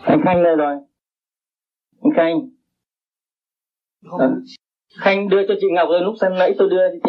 Anh Khanh đây rồi. Anh Khanh. Khanh đưa cho chị Ngọc rồi, lúc sáng nãy tôi đưa cho chị.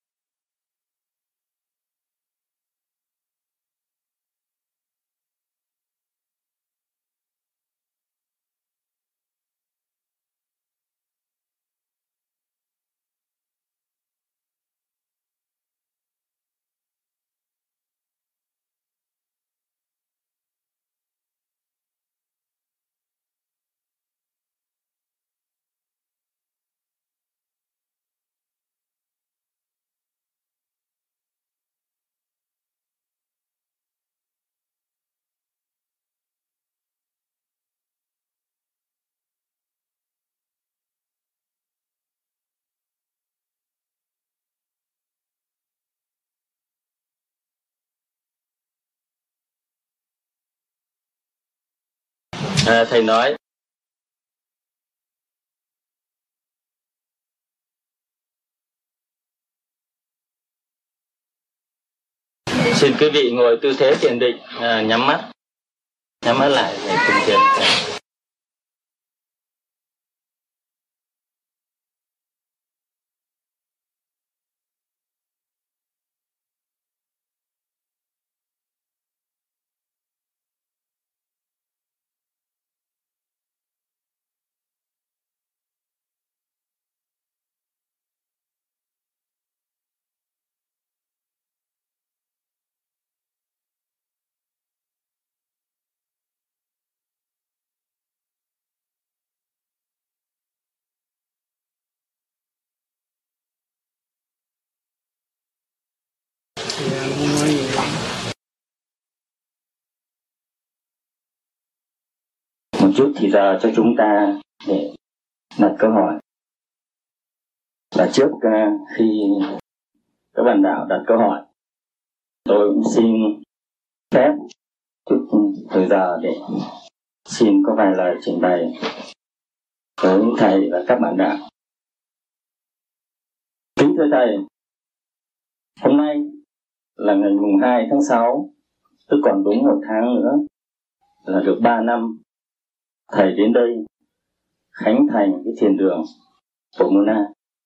Thầy nói xin quý vị ngồi tư thế thiền định, nhắm mắt lại để cùng thiền. Một chút thì giờ cho chúng ta để đặt câu hỏi. Và trước khi các bạn đạo đặt câu hỏi, tôi cũng xin phép chút thời giờ để xin có vài lời trình bày với thầy và các bạn đạo. Kính thưa thầy, hôm nay là ngày mùng 2 tháng 6, tức còn đúng 1 tháng nữa là được 3 năm thầy đến đây khánh thành cái thiền đường Pomona.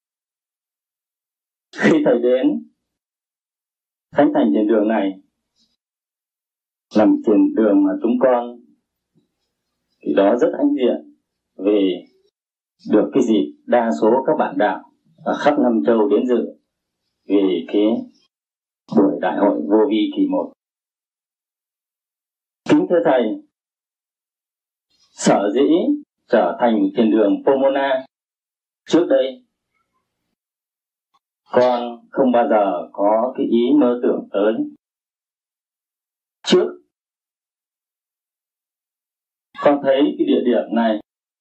Khi thầy đến khánh thành thiền đường này, làm thiền đường mà chúng con thì đó rất hãnh diện vì được cái dịp đa số các bạn đạo ở khắp Nam Châu đến dự vì cái buổi đại hội vô vi kỳ 1. Kính thưa thầy, sở dĩ trở thành thiền đường Pomona trước đây con không bao giờ có cái ý mơ tưởng tới. Trước con thấy cái địa điểm này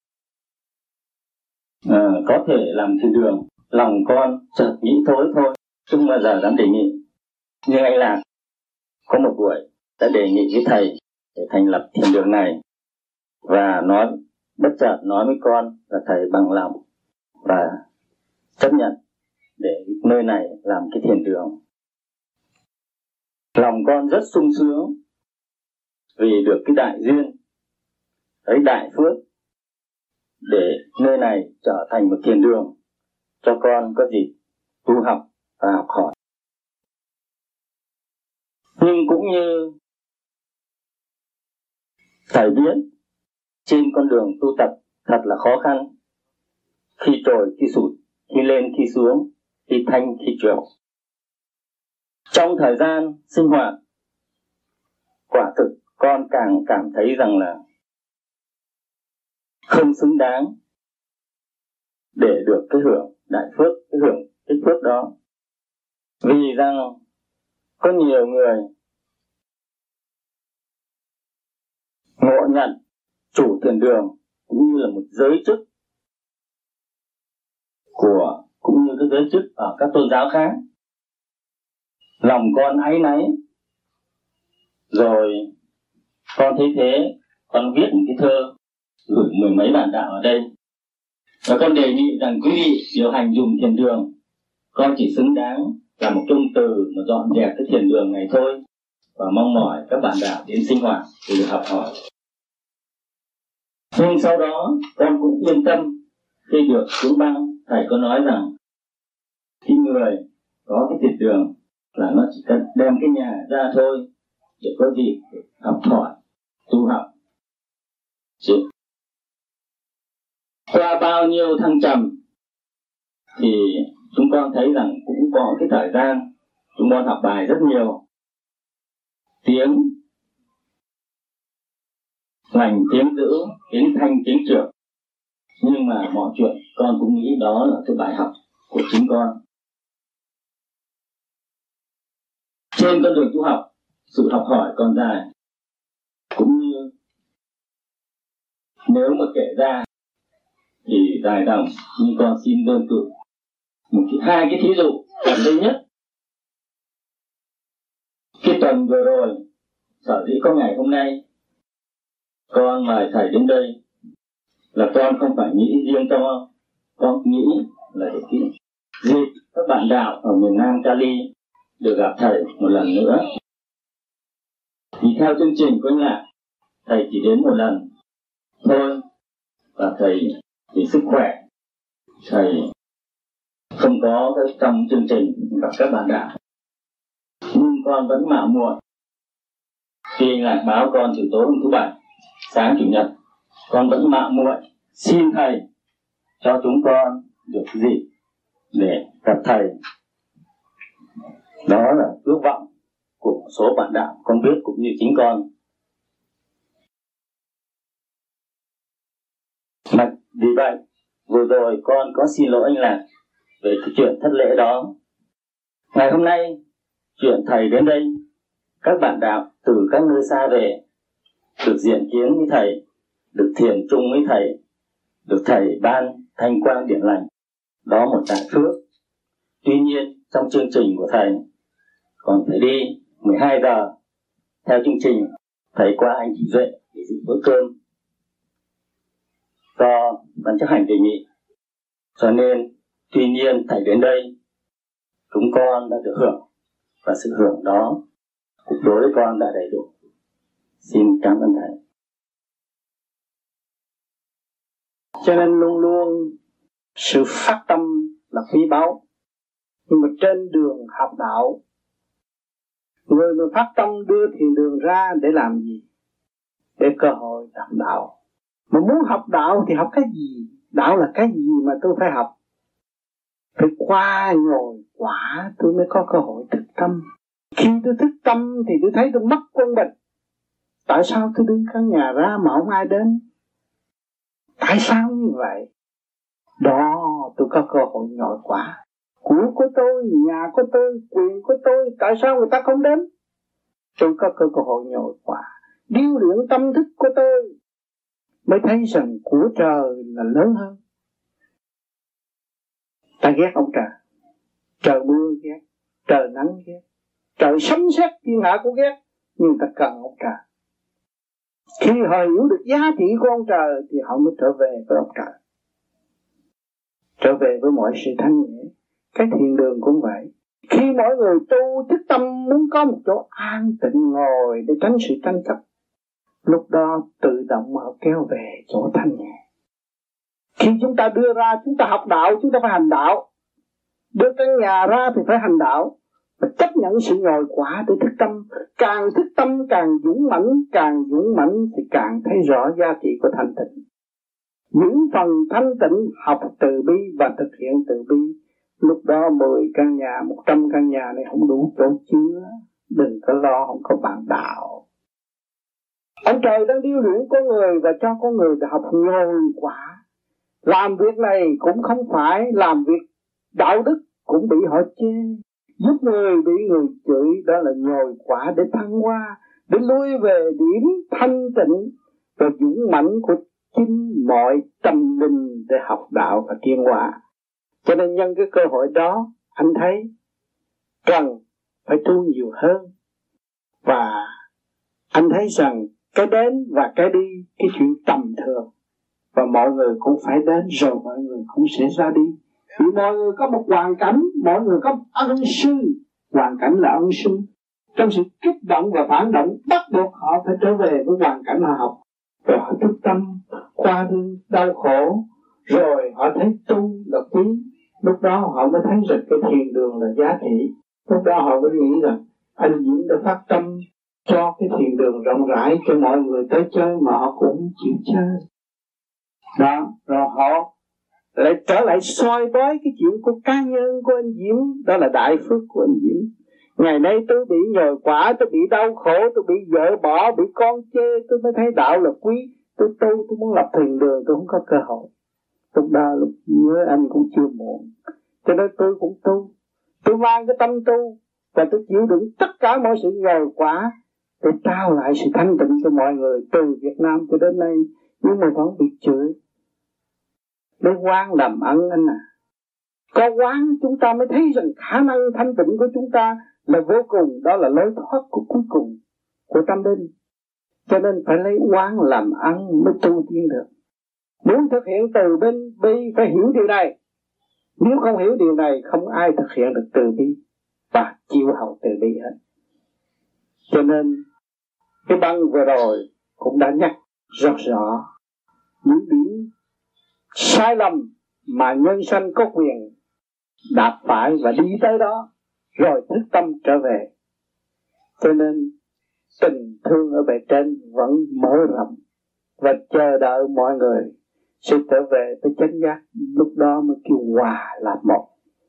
có thể làm thiền đường, lòng con chợt nghĩ thôi, không bao giờ dám đề nghị. Nhưng anh Lạc có một buổi đã đề nghị với thầy để thành lập thiền đường này, và nói bất chợt nói với con là thầy bằng lòng và chấp nhận để nơi này làm cái thiền đường. Lòng con rất sung sướng vì được cái đại duyên, cái đại phước để nơi này trở thành một thiền đường cho con có dịp tu học và học hỏi. Nhưng cũng như thầy biết, trên con đường tu tập thật là khó khăn, khi trồi khi sụt, khi lên khi xuống, khi thanh khi trượt. Trong thời gian sinh hoạt, quả thực con càng cảm thấy rằng là không xứng đáng để được cái hưởng đại phước, cái hưởng cái phước đó. Vì rằng có nhiều người ngộ nhận chủ thiền đường cũng như là một giới chức cũng như các giới chức ở các tôn giáo khác. Lòng con áy náy, rồi con thấy thế, con viết một cái thơ gửi 10 mấy bạn đạo ở đây, và con đề nghị rằng quý vị điều hành dùng thiền đường, con chỉ xứng đáng là một công từ mà dọn dẹp cái thiền đường này thôi, và mong mỏi các bạn đạo đến sinh hoạt để được học hỏi. Nhưng sau đó con cũng yên tâm khi được xuống băng. Thầy có nói rằng khi người có cái thiệt đường là nó chỉ cần đem cái nhà ra thôi để có gì để học hỏi, tu học. Qua bao nhiêu thăng trầm thì chúng con thấy rằng cũng có cái thời gian chúng con học bài rất nhiều, tiếng lành, tiếng dữ, tiếng thanh, tiếng trược. Nhưng mà mọi chuyện con cũng nghĩ đó là cái bài học của chính con. Trên con đường tu học, sự học hỏi còn dài. Cũng như nếu mà kể ra thì dài dòng, nhưng con xin đơn cử hai cái thí dụ gần đây nhất. Cái tuần vừa rồi, sở dĩ có ngày hôm nay con mời thầy đến đây là con không phải nghĩ riêng cho con nghĩ là để cái dịp các bạn đạo ở miền Nam Cali được gặp thầy một lần nữa. Vì theo chương trình của anh Lạc, thầy chỉ đến một lần thôi, và thầy vì sức khỏe thầy không có trong chương trình gặp các bạn đạo. Nhưng con vẫn mạo muội khi anh Lạc báo con từ tối hôm thứ Bảy sáng Chủ nhật, con vẫn mạo muội xin thầy cho chúng con được dịp để gặp thầy. Đó là ước vọng của một số bạn đạo con biết cũng như chính con. Mà vì vậy vừa rồi con có xin lỗi anh Lạc về cái chuyện thất lễ đó. Ngày hôm nay chuyện thầy đến đây, các bạn đạo từ các nơi xa về được diện kiến với thầy, được thiền chung với thầy, được thầy ban thanh quang điển lành, đó một đại phước. Tuy nhiên trong chương trình của thầy còn phải đi 12 giờ theo chương trình, thầy qua anh chị Duệ để dự bữa cơm do ban chấp hành đề nghị. Cho nên tuy nhiên thầy đến đây chúng con đã được hưởng, và sự hưởng đó đối với con đã đầy đủ. Xin cảm ơn thầy. Cho nên luôn luôn sự phát tâm là quý báu. Nhưng mà trên đường học đạo, người mà phát tâm đưa thiền đường ra để làm gì? Để cơ hội học đạo. Mà muốn học đạo thì học cái gì? Đạo là cái gì mà tôi phải học? Phải qua nhồi quả tôi mới có cơ hội thức tâm. Khi tôi thức tâm thì tôi thấy tôi mất quân bình. Tại sao tôi đứng căn nhà ra mà không ai đến? Tại sao như vậy? Đó, tôi có cơ hội nhồi quả. Của tôi, nhà của tôi, quyền của tôi, tại sao người ta không đến? Tôi có cơ hội nhồi quả. Điêu luyện tâm thức của tôi mới thấy rằng của trời là lớn hơn. Ta ghét ông trời. Trời mưa ghét, trời nắng ghét, trời sấm sét thiên hạ cũng ghét, nhưng ta cần ông trời. Khi họ hiểu được giá trị của ông trời thì họ mới trở về với ông trời, trở về với mọi sự thanh nhẹ. Cái thiền đường cũng vậy. Khi mọi người tu thức tâm muốn có một chỗ an tịnh ngồi để tránh sự tranh chấp, lúc đó tự động họ kéo về chỗ thanh nhẹ. Khi chúng ta đưa ra, chúng ta học đạo, chúng ta phải hành đạo. Đưa căn nhà ra thì phải hành đạo, và chấp nhận sự nhồi quả để thức tâm. Càng thức tâm càng dũng mãnh thì càng thấy rõ giá trị của thanh tịnh. Những phần thanh tịnh học từ bi và thực hiện từ bi, lúc đó 10 căn nhà, 100 căn nhà này không đủ chỗ chứa. Đừng có lo, không có bạn đạo. Ông trời đang điêu luyện con người và cho con người học nhồi quả. Làm việc này cũng không phải, làm việc đạo đức cũng bị họ chê. Giúp người bị người chửi, đó là nhồi quả để thăng hoa, để lui về điểm thanh tịnh và dũng mãnh của chính mọi tâm linh để học đạo và tiến hóa. Cho nên nhân cái cơ hội đó, anh thấy cần phải tu nhiều hơn. Và anh thấy rằng cái đến và cái đi, cái chuyện tầm thường, và mọi người cũng phải đến rồi mọi người cũng sẽ ra đi. Vì mọi người có một hoàn cảnh, mọi người có một ân sư. Hoàn cảnh là ân sư. Trong sự kích động và phản động, bắt buộc họ phải trở về với hoàn cảnh họ học. Rồi họ thức tâm, qua đi đau khổ, rồi họ thấy tu là quý. Lúc đó họ mới thấy rằng cái thiền đường là giá trị. Lúc đó họ mới nghĩ rằng anh Diễm đã phát tâm cho cái thiền đường rộng rãi cho mọi người tới chơi mà họ cũng không chịu chơi. Đó, rồi họ lại trở lại soi bói cái chuyện của cá nhân của anh Diễm. Đó là đại phước của anh Diễm. Ngày nay tôi bị nhồi quả, tôi bị đau khổ, tôi bị vợ bỏ, bị con chê, tôi mới thấy đạo là quý. Tôi tu, tôi muốn lập thiền đường, tôi không có cơ hội. Lúc đó lúc nhớ anh cũng chưa muộn. Cho nên tôi cũng tu. Tôi mang cái tâm tu và tôi chịu đựng tất cả mọi sự nhồi quả để trao lại sự thanh tịnh cho mọi người từ Việt Nam cho đến nay. Nhưng mà vẫn bị chửi. Lấy quán làm ẩn anh à. Có quán chúng ta mới thấy rằng khả năng thanh tịnh của chúng ta là vô cùng. Đó là lối thoát của cuối cùng của tâm linh. Cho nên phải lấy quán làm ăn mới tu tiên được. Muốn thực hiện từ bên bi phải hiểu điều này. Nếu không hiểu điều này không ai thực hiện được từ bi và chịu hậu từ bi hết. Cho nên cái băng vừa rồi cũng đã nhắc rất rõ những điểm sai lầm mà nhân sanh có quyền đạp phải và đi tới đó rồi thức tâm trở về. Cho nên tình thương ở bề trên vẫn mở rộng và chờ đợi mọi người sẽ trở về tới chánh giác. Lúc đó mới kêu hòa là một.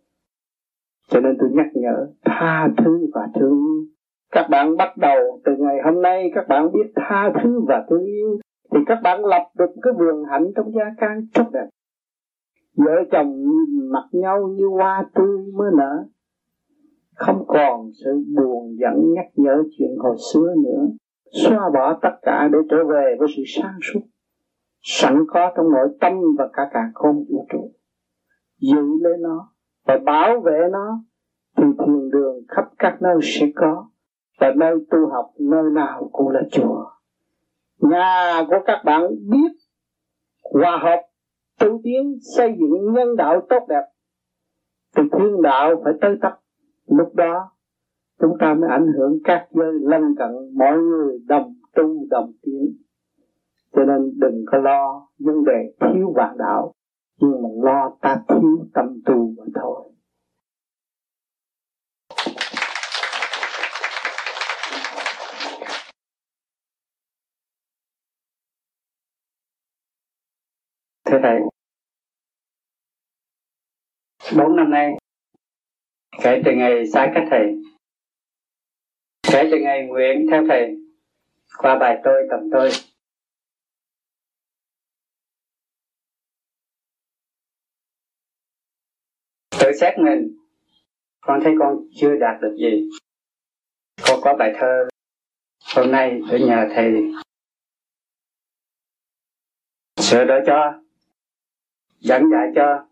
Cho nên tôi nhắc nhở tha thứ và thương yêu. Các bạn bắt đầu từ ngày hôm nay các bạn biết tha thứ và thương yêu thì các bạn lập được cái vườn hạnh trong gia can rất đẹp. Vợ chồng mặt nhau như hoa tươi mới nở, không còn sự buồn giận nhắc nhở chuyện hồi xưa nữa, xóa bỏ tất cả để trở về với sự sáng suốt sẵn có trong nội tâm và cả càn khôn vũ trụ. Giữ lấy nó và bảo vệ nó thì thiền đường khắp các nơi sẽ có, và nơi tu học nơi nào cũng là chùa. Nhà của các bạn biết hòa hợp tu tiến xây dựng nhân đạo tốt đẹp thì thiên đạo phải tới tấp. Lúc đó chúng ta mới ảnh hưởng các giới lân cận, mọi người đồng tu đồng tiến. Cho nên đừng có lo vấn đề thiếu vạn đạo, nhưng mà lo ta thiếu tâm tu mà thôi. Thưa Thầy, 4 năm nay, kể từ ngày xa cách Thầy, kể từ ngày nguyện theo Thầy, qua bài tôi tầm tôi, tự xét mình, con thấy con chưa đạt được gì. Con có bài thơ hôm nay để nhờ Thầy sửa đổi cho, dẫn dạy cho.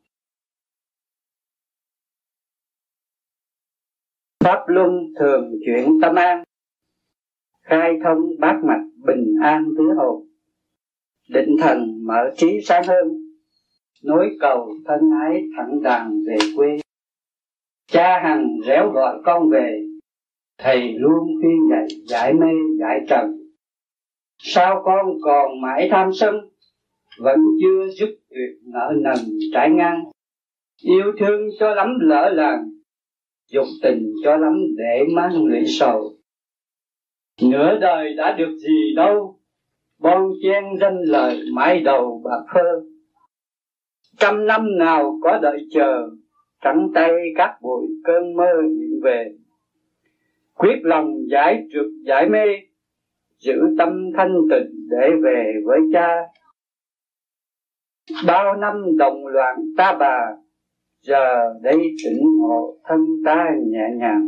Pháp luân thường chuyển tâm an, khai thông bát mạch bình an tứ hồn. Định thần mở trí sáng hơn, nối cầu thân ái thẳng đàng về quê. Cha hằng réo gọi con về, Thầy luôn khuyên dạy giải mê giải trần. Sao con còn mãi tham sân, vẫn chưa dứt tuyệt nợ nần trái ngang. Yêu thương cho lắm lỡ làng, dục tình cho lắm để mang lụy sầu. Nửa đời đã được gì đâu, bon chen danh lời mãi đầu bạc phơ. 100 năm nào có đợi chờ, trắng tay các bụi cơn mơ hiện về. Quyết lòng giải trượt giải mê, giữ tâm thanh tịnh để về với cha. Bao năm đồng loạn ta bà, giờ đây tỉnh ngộ thân ta nhẹ nhàng.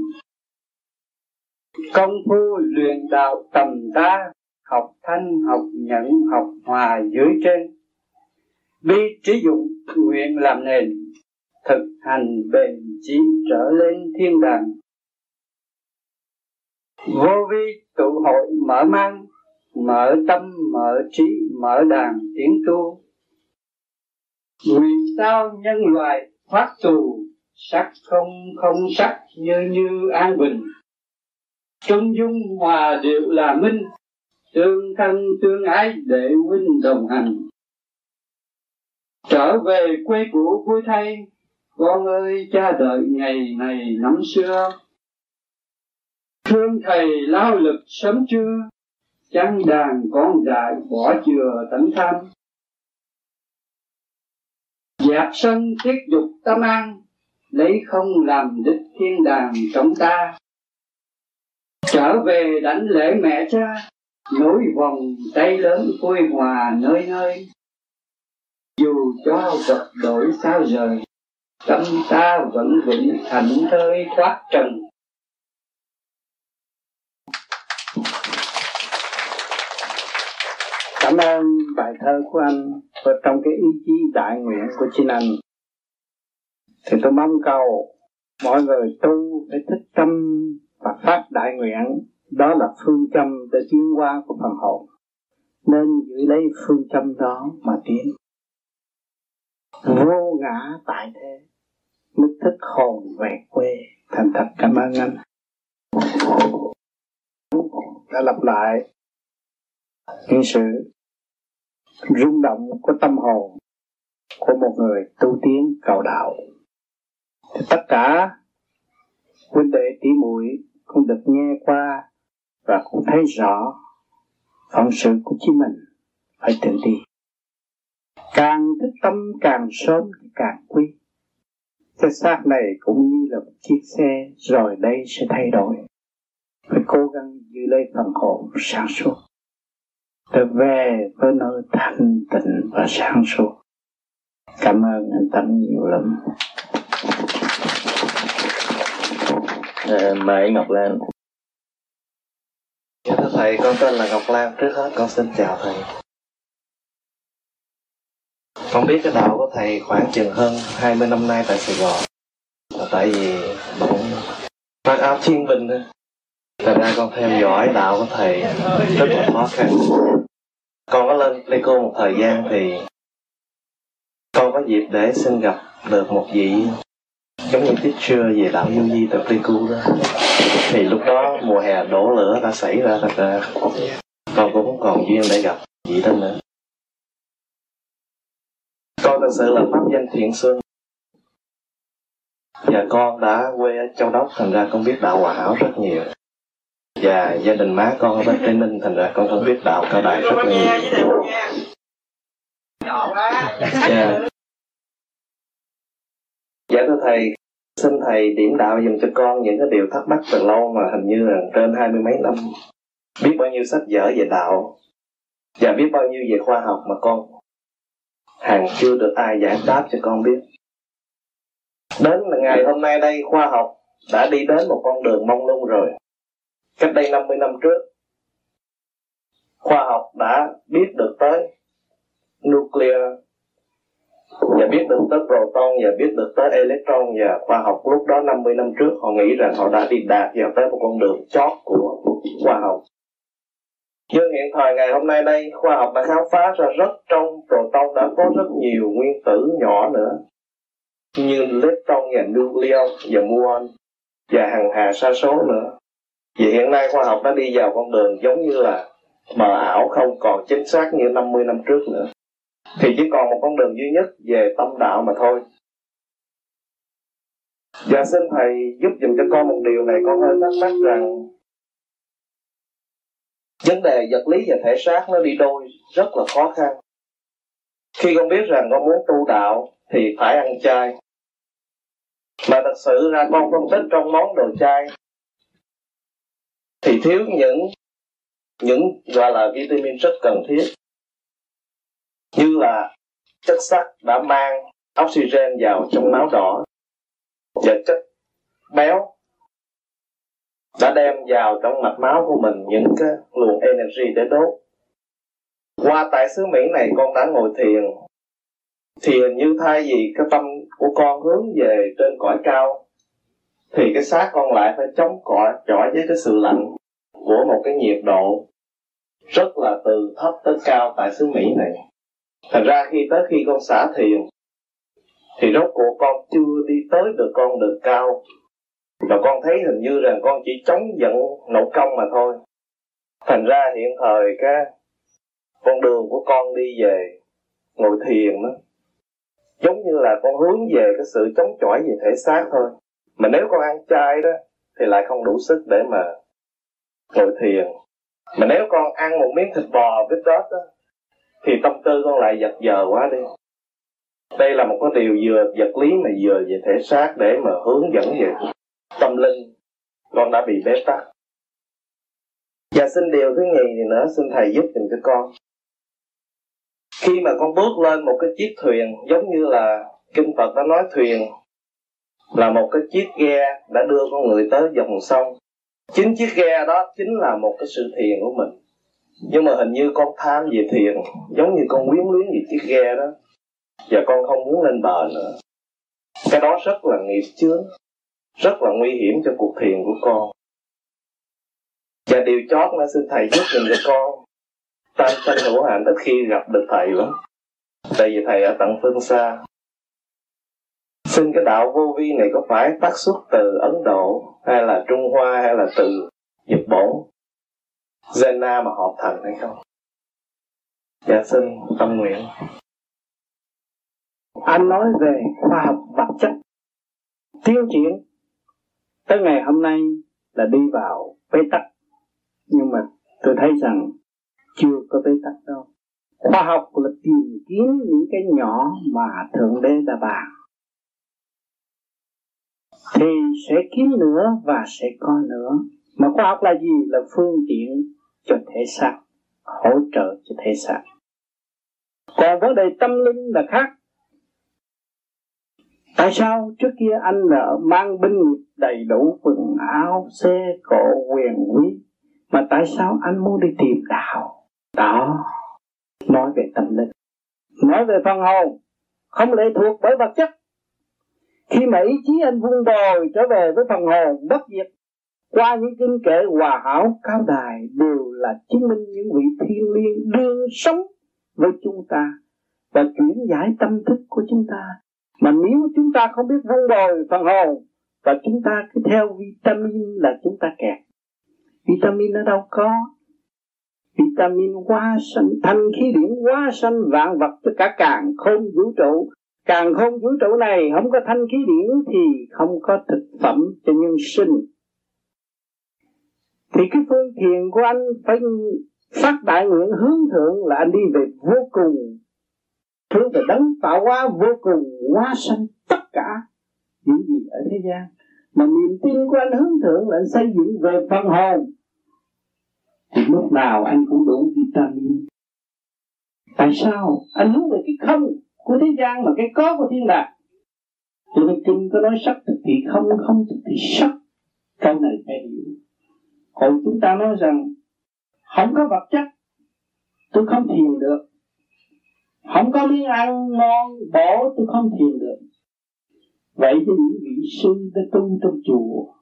Công phu luyện đạo tầm ta, học thanh học nhẫn học hòa dưới trên. Bi trí dụng nguyện làm nền, thực hành bền chí trở lên thiên đàng. Vô vi tụ hội mở mang, mở tâm mở trí mở đàn tiến tu. Nguyện sao nhân loại thoát tù, sắc không sắc như an bình. Trung dung hòa điệu là minh, tương thân tương ái để huynh đồng hành. Trở về quê cũ vui thay, con ơi cha đợi ngày này năm xưa. Thương thầy lao lực sớm trưa, chăn đàn con dại bỏ chừa tấn tham. Dẹp sân tiết dục tâm an, lấy không làm đích thiên đàng trong ta. Trở về đảnh lễ mẹ cha, nối vòng tay lớn vui hòa nơi nơi. Dù cho vật đổi sao rời, tâm ta vẫn vững thảnh thơi thoát trần. Cảm ơn bài thơ của anh và trong cái ý chí đại nguyện của chính anh. Thì tôi mong cầu mọi người tu phải thích tâm và phát đại nguyện. Đó là phương châm để tiến hóa của phần hồn. Nên giữ lấy phương châm đó mà tiến. Vô ngã tại thế, mới thức hồn về quê. Thành thật cảm ơn anh. Đã lặp lại những sự rung động của tâm hồn của một người tu tiến cầu đạo. Thì tất cả huynh đệ tỷ muội cũng được nghe qua và cũng thấy rõ phận sự của chính mình phải tự đi. Càng thích tâm càng sớm càng quý. Cái xác này cũng như là một chiếc xe rồi đây sẽ thay đổi. Phải cố gắng giữ lấy phần hồn sáng suốt để về với nơi thanh tịnh và sáng suốt. Cảm ơn anh Tâm nhiều lắm. Mời Ngọc Lan. Dạ thưa thầy, con tên là Ngọc Lan. Trước hết con xin chào thầy. Con biết cái đạo của thầy khoảng chừng hơn 20 năm nay tại Sài Gòn. Là tại vì cũng phát áo thiên binh thôi. Thật ra con theo dõi đạo của thầy rất là khó khăn. Con có lên Pleiku một thời gian thì con có dịp để xin gặp được một vị giống như teacher về đạo vô vi tại Pleiku đó. Thì lúc đó mùa hè đổ lửa đã xảy ra, thật ra con cũng không còn duyên để gặp vị đó nữa. Con thật sự là pháp danh Thiện Xuân. Và con đã quê ở Châu Đốc, thành ra con biết đạo Hòa Hảo rất nhiều. Và gia đình má con ở bên Tây Ninh, thành ra con cũng biết đạo Cao Đài rất là nhiều. Dạ thưa thầy, xin thầy điểm đạo dùm cho con những cái điều thắc mắc từ lâu mà hình như là trên 20 mấy năm. Biết bao nhiêu sách vở về đạo và biết bao nhiêu về khoa học mà con hàng chưa được ai giải đáp cho con biết. Đến ngày hôm nay đây, khoa học đã đi đến một con đường mông lung rồi. Cách đây 50 năm trước, khoa học đã biết được tới nuclear, và biết được tới proton, và biết được tới electron, và khoa học lúc đó 50 năm trước họ nghĩ rằng họ đã đi đạt vào tới một con đường chót của khoa học. Nhưng hiện thời ngày hôm nay đây, khoa học đã khám phá ra rất trong proton đã có rất nhiều nguyên tử nhỏ nữa, như lepton và nucleon và muon và hằng hà sa số nữa. Vì hiện nay khoa học đã đi vào con đường giống như là mờ ảo, không còn chính xác như 50 năm trước nữa. Thì chỉ còn một con đường duy nhất về tâm đạo mà thôi. Và xin thầy giúp dùm cho con một điều này, con hơi thắc mắc rằng vấn đề vật lý và thể xác nó đi đôi rất là khó khăn. Khi con biết rằng con muốn tu đạo thì phải ăn chay, mà thật sự ra con phân tích trong món đồ chay thì thiếu những gọi là vitamin rất cần thiết, như là chất sắt đã mang oxygen vào trong máu đỏ, và chất béo đã đem vào trong mạch máu của mình những cái luồng energy để đốt. Qua tại xứ Mỹ này con đã ngồi thiền, thì hình như thay vì cái tâm của con hướng về trên cõi cao, thì cái xác con lại phải chống chọi với cái sự lạnh của một cái nhiệt độ rất là từ thấp tới cao tại xứ Mỹ này. Thành ra khi con xả thiền thì rốt cuộc con chưa đi tới được con đường cao, và con thấy hình như rằng con chỉ chống giận nộ công mà thôi. Thành ra hiện thời cái con đường của con đi về ngồi thiền đó, giống như là con hướng về cái sự chống chọi về thể xác thôi. Mà nếu con ăn chay đó thì lại không đủ sức để mà ngồi thiền. Mà nếu con ăn một miếng thịt bò với tết đó thì tâm tư con lại giật giờ quá đi. Đây là một cái điều vừa vật lý mà vừa về thể xác để mà hướng dẫn về tâm linh. Con đã bị bế tắc. Và xin điều thứ nhì thì nữa, xin thầy giúp dùm cho con. Khi mà con bước lên một cái chiếc thuyền, giống như là Kinh Phật đã nói thuyền là một cái chiếc ghe đã đưa con người tới dòng sông. Chính chiếc ghe đó chính là một cái sự thiền của mình. Nhưng mà hình như con tham về thiền, giống như con quyến luyến về chiếc ghe đó, và con không muốn lên bờ nữa. Cái đó rất là nghiệp chướng, rất là nguy hiểm cho cuộc thiền của con. Và điều chót nữa, xin thầy giúp dùm cho con. Tam sanh hữu hạnh ít khi gặp được thầy lắm, tại vì thầy ở tận phương xa. Xin cái đạo vô vi này có phải tác xuất từ Ấn Độ hay là Trung Hoa hay là từ Nhật Bản, Jena mà hợp thành hay không? Dạ xin tâm nguyện. Anh nói về khoa học vật chất tiến triển tới ngày hôm nay là đi vào bế tắc, nhưng mà tôi thấy rằng chưa có bế tắc đâu. Khoa học là tìm kiếm những cái nhỏ mà Thượng Đế đã bàn, thì sẽ kiếm nữa và sẽ có nữa. Mà khoa học là gì? Là phương tiện cho thể xác, hỗ trợ cho thể xác. Còn vấn đề tâm linh là khác. Tại sao trước kia anh là mang binh đầy đủ quần áo, xe cộ, quyền quý, mà tại sao anh muốn đi tìm đạo? Đó, nói về tâm linh, nói về phần hồn, không lệ thuộc bởi vật chất. Khi mà ý chí anh vun bồi trở về với phần hồn bất diệt, qua những kinh kệ hòa hảo cao đài, đều là chứng minh những vị thiên liêng đương sống với chúng ta và chuyển giải tâm thức của chúng ta. Mà nếu chúng ta không biết vun bồi phần hồn và chúng ta cứ theo vitamin là chúng ta kẹt. Vitamin ở đâu có? Vitamin hóa sanh, thanh khí điển hóa sanh vạn vật cho cả càn khôn vũ trụ. Càn khôn vũ trụ này không có thanh khí điển thì không có thực phẩm cho nhân sinh. Thì cái phương thiền của anh phải phát đại nguyện hướng thượng là anh đi về vô cùng, hướng về đấng tạo hóa vô cùng, hóa sanh tất cả những gì ở thế gian. Mà niềm tin của anh hướng thượng là anh xây dựng về phần hồn, thì lúc nào anh cũng đủ vitamin. Tại sao? Anh hướng về cái không của thế gian mà cái có của thiên đàng. Cho nên kinh có nói sắc thực thì không, không thực thì sắc. Câu này phải hiểu. Còn chúng ta nói rằng không có vật chất tôi không thiền được, không có miếng ăn ngon bổ tôi không thiền được. Vậy cho những vị sư đã tu trong chùa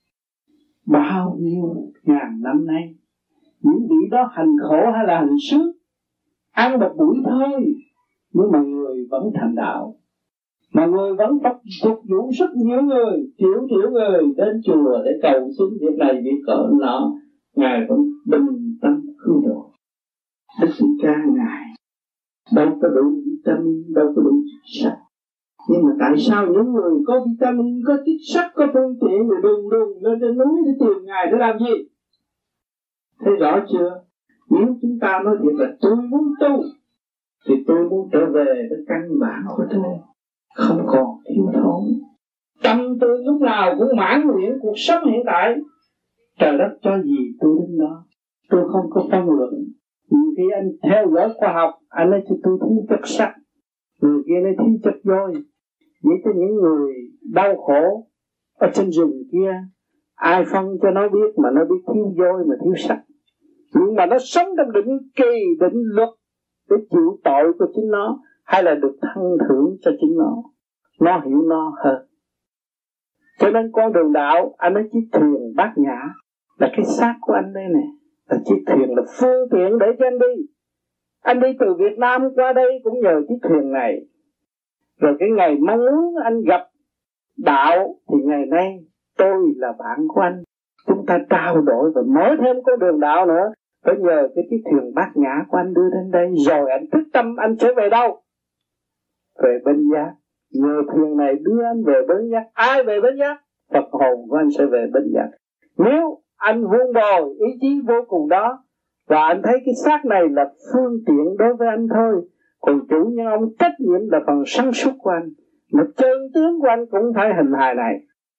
bao nhiêu ngàn năm nay, những vị đó hành khổ hay là hành sướng, ăn một buổi thôi, nhưng mà người vẫn thành đạo, mà người vẫn phục vụ rất nhiều người, triệu người đến chùa để cầu xin việc này việc cỡ nọ, ngài vẫn bình tâm cứu độ. Đức Thích Ca ngài đâu có đủ vitamin, đâu có đủ chất sắt. Nhưng mà tại sao những người có vitamin, có chất sắt, có phương tiện rồi đùng lên trên núi để tìm ngài để làm gì? Thấy rõ chưa? Nếu chúng ta nói việc là tôi muốn tu, thì tôi muốn trở về với căn bản của tôi, không còn thiếu thốn. Tâm tôi lúc nào cũng mãn nguyện cuộc sống hiện tại. Trời đất cho gì tôi đến đó. Tôi không có phân luận. Nhiều khi anh theo dõi khoa học, anh nói cho tôi thiếu chất sắt, người kia nói thiếu chất vôi. Vậy cho những người đau khổ ở trên rừng kia, ai phân cho nó biết mà nó biết thiếu vôi mà thiếu sắt. Nhưng mà nó sống trong định kỳ, định luật để chịu tội của chính nó, hay là được thăng thưởng cho chính nó hiểu nó hơn. Cho nên con đường đạo, anh nói chiếc thuyền Bát Nhã là cái xác của anh đây nè, là chiếc thuyền là phương tiện để cho anh đi. Anh đi từ Việt Nam qua đây cũng nhờ chiếc thuyền này. Rồi cái ngày mong muốn anh gặp đạo thì ngày nay tôi là bạn của anh, chúng ta trao đổi và mở thêm con đường đạo nữa. Phải nhờ cái chiếc thuyền Bát Nhã của anh đưa đến đây, rồi anh thức tâm anh sẽ về đâu? về bên giác. Nhờ thuyền này đưa anh về bên giác. Ai về bên giác? Phật hồn của anh sẽ về bên giác. Nếu anh vun bồi ý chí vô cùng đó và anh thấy cái xác này là phương tiện đối với anh thôi, còn chủ nhân ông trách nhiệm là phần sáng suốt của anh, mà chân tướng của anh cũng phải hình hài này.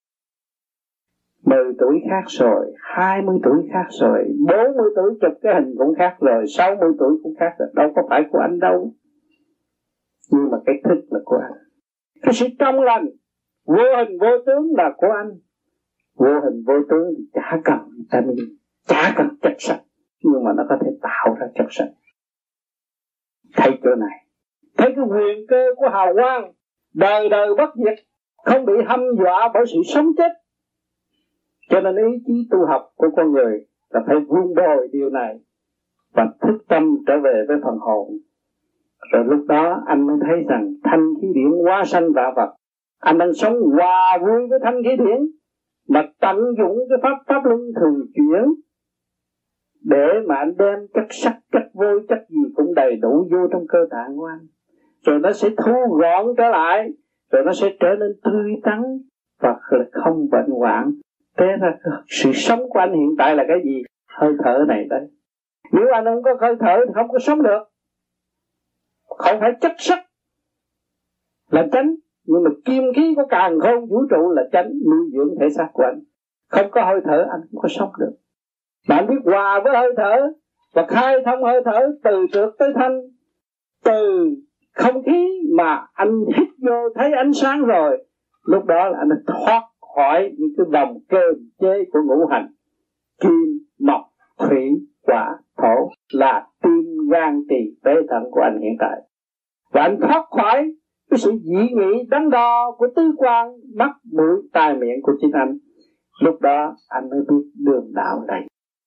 10 tuổi khác rồi, 20 tuổi khác rồi, 40 tuổi chụp cái hình cũng khác rồi, 60 tuổi cũng khác rồi, đâu có phải của anh đâu. Nhưng mà cái thức là của anh. Cái sự trong lành, vô hình vô tướng là của anh. Vô hình vô tướng thì chả cần vitamin, chả cần chất sạch, nhưng mà nó có thể tạo ra chất sạch. Thấy chỗ này, thấy cái huyền cơ của hào quang đời đời bất diệt, không bị hăm dọa bởi sự sống chết. Cho nên ý chí tu học của con người là phải vun bồi điều này và thức tâm trở về với phần hồn. Rồi lúc đó anh mới thấy rằng thanh khí điển hóa sanh vạn vật. Anh đang sống hòa vui với thanh khí điển, mà tận dụng cái pháp luân thường chuyển để mà anh đem chất sắc, chất vôi, chất gì cũng đầy đủ vô trong cơ tạng của anh. Rồi nó sẽ thu gọn trở lại, rồi nó sẽ trở nên tươi tắn và không bệnh hoạn. Thế ra sự sống của anh hiện tại là cái gì? Hơi thở này đấy. Nếu anh không có hơi thở thì không có sống được. Không phải chất sắc là chánh, nhưng mà kim khí của càn khôn vũ trụ là chánh, nuôi dưỡng thể xác của anh. Không có hơi thở anh không có sống được. Mà anh biết hòa với hơi thở và khai thông hơi thở từ trượt tới thanh, từ không khí mà anh hít vô thấy ánh sáng rồi, lúc đó là anh đã thoát khỏi những cái vòng cơ chế của ngũ hành kim, mộc, thủy, hỏa, thổ là tim, gan, tỳ, phế thận của anh hiện tại. Và anh thoát khỏi cái sự dị nghị đắn đo của tứ quan, mắt, mũi, tai, miệng của chính anh. Lúc đó anh mới biết đường đạo này.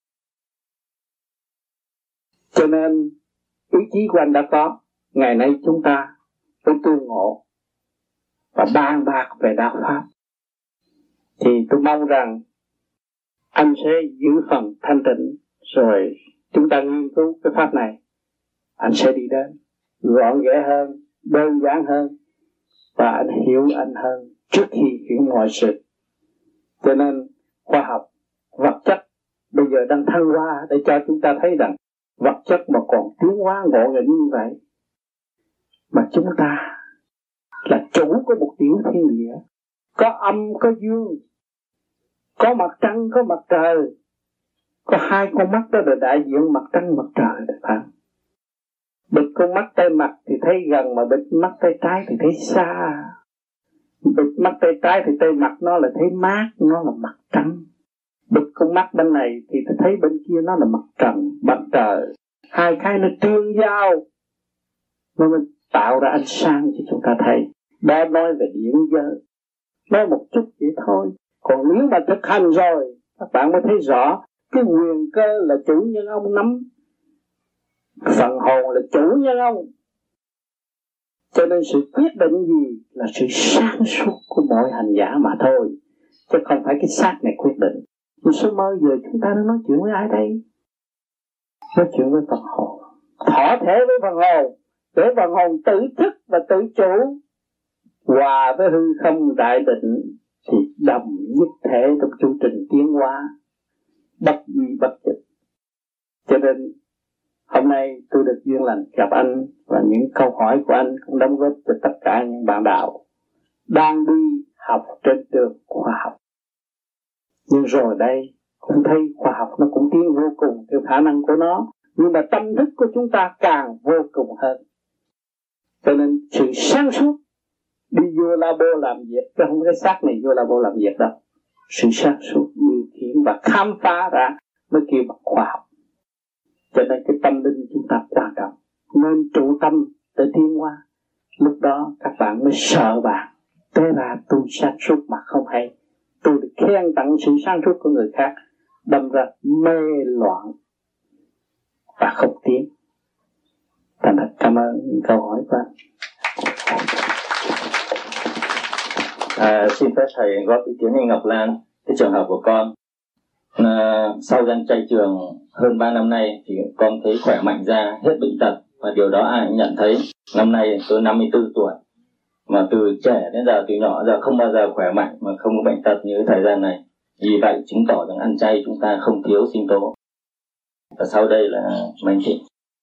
Cho nên ý chí của anh đã có. Ngày nay chúng ta phải tu ngộ và bàn bạc về đạo pháp. Thì tôi mong rằng anh sẽ giữ phần thanh tịnh, rồi chúng ta nghiên cứu cái pháp này. Anh sẽ đi đến gọn ghẽ hơn, đơn giản hơn, và anh hiểu anh hơn trước khi hiểu mọi sự. Cho nên khoa học vật chất bây giờ đang thăng hoa để cho chúng ta thấy rằng vật chất mà còn tiến hóa ngộ nghĩnh như vậy, mà chúng ta là chủ của một tiểu thiên địa, có âm có dương, có mặt trăng có mặt trời, có hai con mắt đó là đại diện mặt trăng mặt trời đấy phải. Bịt con mắt tay mặt thì thấy gần, mà bịt mắt tay trái thì thấy xa. Bịt mắt tay trái thì tay mặt nó là thấy mát, nó là mặt trăng. Bịt con mắt bên này thì thấy bên kia nó là mặt trần, mặt trời. Hai cái nó tương giao, nó mới tạo ra ánh sáng cho chúng ta thấy. Đó nói về điển giới, nói một chút vậy thôi. Còn nếu mà thực hành rồi, các bạn mới thấy rõ cái quyền cơ là chủ nhân ông nắm, phần hồn là chủ nhân ông. Cho nên sự quyết định gì là sự sáng suốt của mọi hành giả mà thôi, chứ không phải cái xác này quyết định. Nhưng số mơ giờ chúng ta đang nói chuyện với ai đây? Nói chuyện với phần hồn, thỏa thể với phần hồn, để phần hồn tự thức và tự chủ, hòa với hư không đại định, thì đồng nhất thể trong chương trình tiến hóa, bất di bất dịch. Cho nên hôm nay tôi được duyên lành gặp anh, và những câu hỏi của anh cũng đóng góp cho tất cả những bạn đạo đang đi học trên đường khoa học. Nhưng rồi đây cũng thấy khoa học nó cũng tiến vô cùng theo khả năng của nó, nhưng mà tâm thức của chúng ta càng vô cùng hơn. Cho nên sự sáng suốt đi vô labo làm việc, chứ không cái xác này vô labo làm việc đâu. Sự sáng suốt điều khiển và khám phá ra mới kêu bằng khoa học. Cho nên cái tâm linh chúng ta quan trọng, nên trụ tâm để tiến hóa. Lúc đó các bạn mới sợ bạn. Thế là tôi sáng suốt mà không hay, tôi được khen tặng sự sáng suốt của người khác, đâm ra mê loạn và không tiến. Thành thật cảm ơn những câu hỏi của anh. Xin phép thầy góp ý kiến với Ngọc Lan. Cái trường hợp của con sau dân chay trường hơn 3 năm nay thì con thấy khỏe mạnh ra, hết bệnh tật, và điều đó ai cũng nhận thấy. Năm nay tôi 54 tuổi, mà từ trẻ đến giờ, từ nhỏ giờ không bao giờ khỏe mạnh mà không có bệnh tật như thời gian này. Vì vậy chứng tỏ rằng ăn chay chúng ta không thiếu sinh tố. Và sau đây là Mạnh Thị.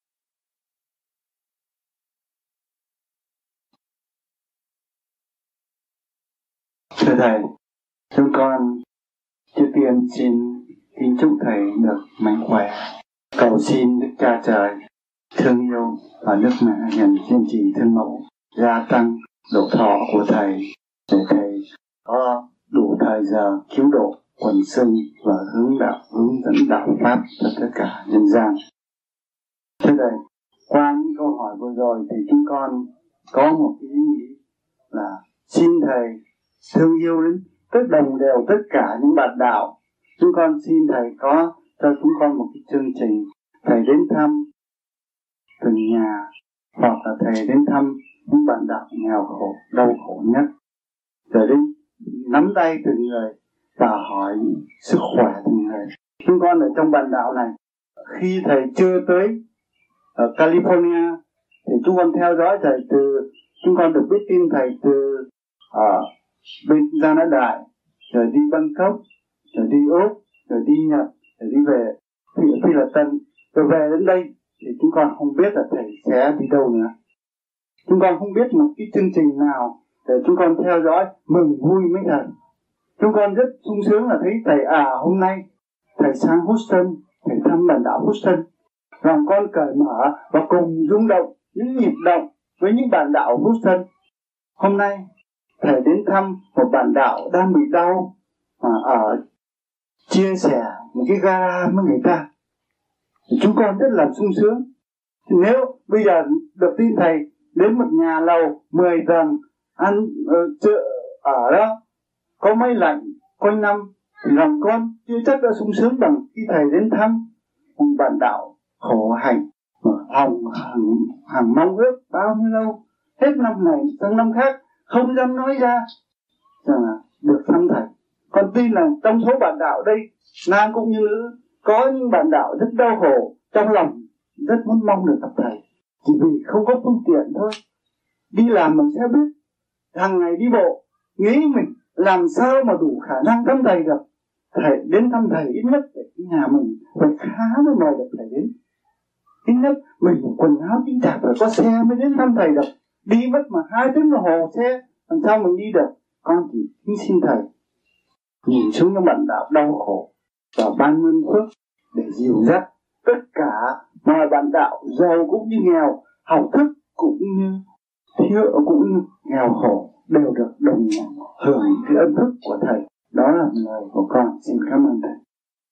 Thưa Thầy, chúng con trước tiên xin kính chúc Thầy được mạnh khỏe, cầu xin Đức Cha Trời thương yêu và Đức Mẹ Hiền Thiên Trì Thiên Mẫu gia tăng độ thọ của Thầy để Thầy có đủ thời giờ cứu độ quần sinh và hướng dẫn đạo pháp cho tất cả nhân gian. Thưa Thầy, qua những câu hỏi vừa rồi thì chúng con có một cái ý nghĩ là xin Thầy thương yêu đến tất đồng đều tất cả những bạn đạo. Chúng con xin Thầy có cho chúng con một cái chương trình Thầy đến thăm từng nhà, hoặc là Thầy đến thăm những bạn đạo nghèo khổ, đau khổ nhất, rồi đến nắm tay từng người và hỏi sức khỏe từng người. Chúng con ở trong bạn đạo này, khi Thầy chưa tới ở California thì chúng con theo dõi Thầy từ, chúng con được biết tin Thầy từ bên Gia Nã Đại, rồi đi Bangkok, rồi đi Úc, rồi đi Nhật, rồi đi về Phi Là Tân, rồi về đến đây thì chúng con không biết là Thầy sẽ đi đâu nữa. Chúng con không biết một cái chương trình nào để chúng con theo dõi mừng vui với Thầy. Chúng con rất sung sướng là thấy Thầy hôm nay Thầy sang Houston, Thầy thăm bản đạo Houston, lòng con cởi mở và cùng rung động những nhịp động với những bản đạo Houston. Hôm nay Thầy đến thăm một bản đạo đang bị đau mà ở chia sẻ một cái gara với người ta. Chúng con rất là sung sướng. Nếu bây giờ được tin Thầy đến một nhà lầu 10 tầng ăn ở đó có máy lạnh quanh năm thì lòng con chưa chắc đã sung sướng bằng khi Thầy đến thăm một bạn đạo khổ hạnh mà hằng mong ước bao nhiêu lâu, hết năm này sang năm khác không dám nói ra rằng là được thăm Thầy. Con tin là trong số bạn đạo đây, nam cũng như nữ, có những bạn đạo rất đau khổ trong lòng, rất muốn mong được gặp Thầy, chỉ vì không có phương tiện thôi. Đi làm bằng xe buýt, hàng ngày đi bộ, nghĩ mình làm sao mà đủ khả năng thăm Thầy được. Thầy đến thăm Thầy ít nhất để nhà mình phải khá mới mời được Thầy đến. Ít nhất mình quần áo chính tạp phải có xe mới đến thăm Thầy được. Đi mất mà 2 tiếng đồng hồ xe, làm sao mình đi được. Con chỉ kính xin Thầy nhìn xuống những bạn đạo đau khổ và ban ơn phước để dìu dắt tất cả mọi bạn đạo, giàu cũng như nghèo, học thức cũng như thiếu cũng như nghèo khổ, đều được đồng hưởng cái ân phước của Thầy. Đó là lời của con. Xin cảm ơn Thầy.